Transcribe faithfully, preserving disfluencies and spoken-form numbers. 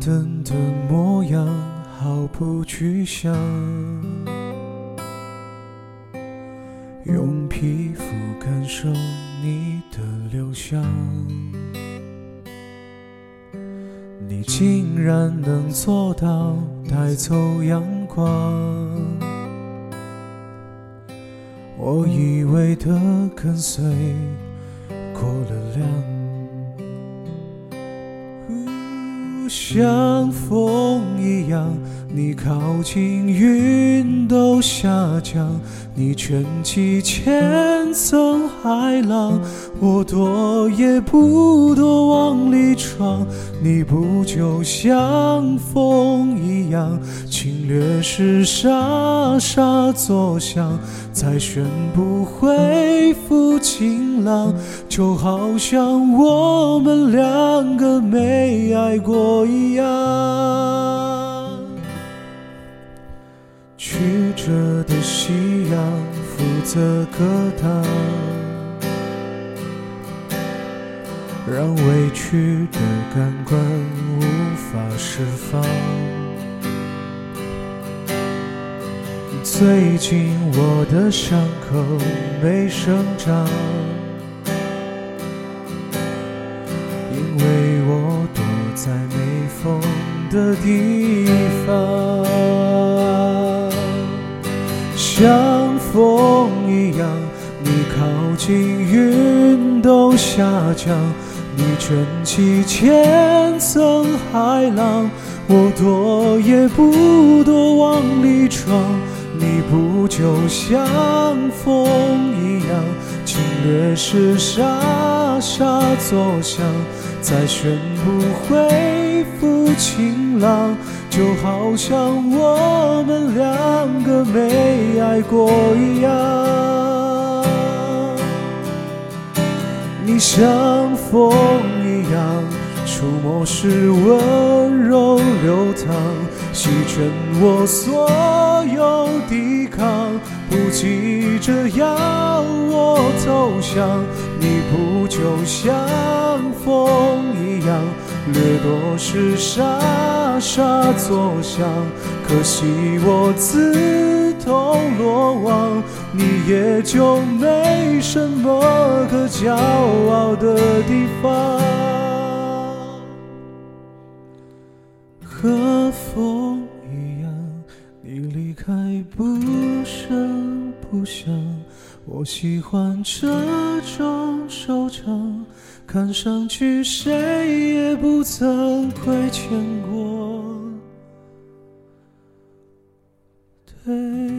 等的模样毫不具象，用皮肤感受你的留香，你竟然能做到带走阳光，我以为的跟随过了量，像风一样你靠近云都下降，你卷起千层海浪，我躲也不躲往里闯，你不就像风一样侵略时沙沙作响，再宣布恢复晴朗，就好像我们两个没爱过一样。曲折的夕阳负责歌唱，让委屈的感官无法释放。最近我的伤口没生长，因为我躲在没风的地方，像风一样你靠近云都下降，你卷起千层海浪，我躲也不躲往里闯，你不就像风一样侵略时沙沙作响，再宣布恢复晴朗，就好像我们两个没爱过一样。你像风一样触摸时温柔流淌，席卷我所有抵抗，不急着要我投降，你不就像风一样掠夺时沙沙作响，可惜我自投罗网，你也就没什么可骄傲的地方。和风一样你离开不声不响，我喜欢这种收场，看上去谁也不曾亏欠过对